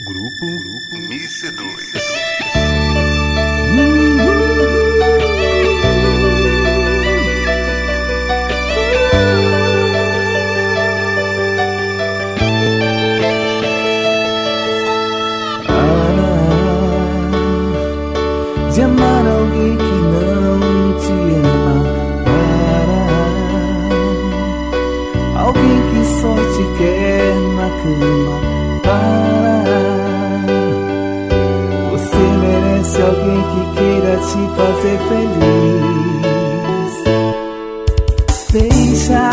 Grupo MC2. De amar alguém que não te ama, alguém que só te quer na cama, você merece alguém que queira te fazer feliz. Deixa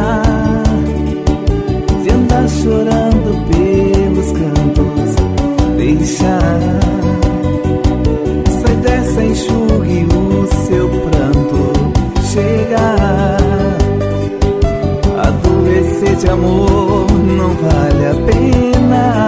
de andar chorando pelos cantos, deixa, enxugue o seu pranto. Chega, adoecer de amor não vale a pena.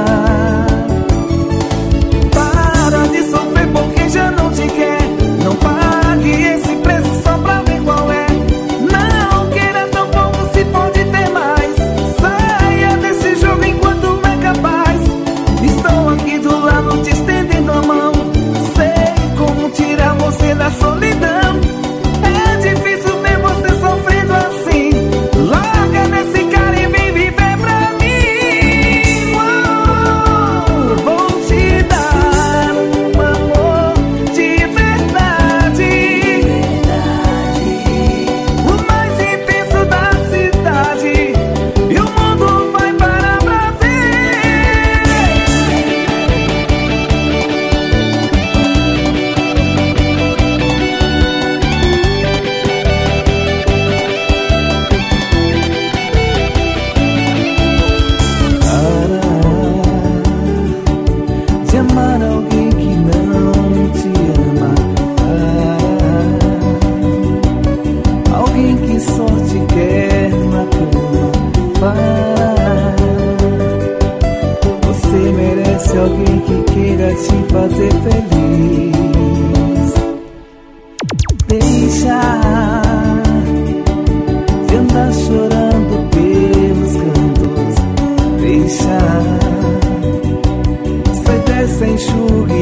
Para de sofrer por quem já não te quer. Não pague esse preço só pra ver qual é. Não queira tão pouco se pode ter mais. Saia desse jogo enquanto é capaz. Estou aqui do lado te estendendo a mão. Como tirar você da solidão? É difícil ver você sofrendo assim. Larga desse cara e vem viver pra mim. Vou te dar um amor de verdade, o mais intenso da cidade. E o mundo vai parar pra ver. De amar alguém que não te ama, alguém que só te quer na cama, você merece alguém que queira te fazer feliz. Deixa de andar chorando pelos cantos, deixa, enxugue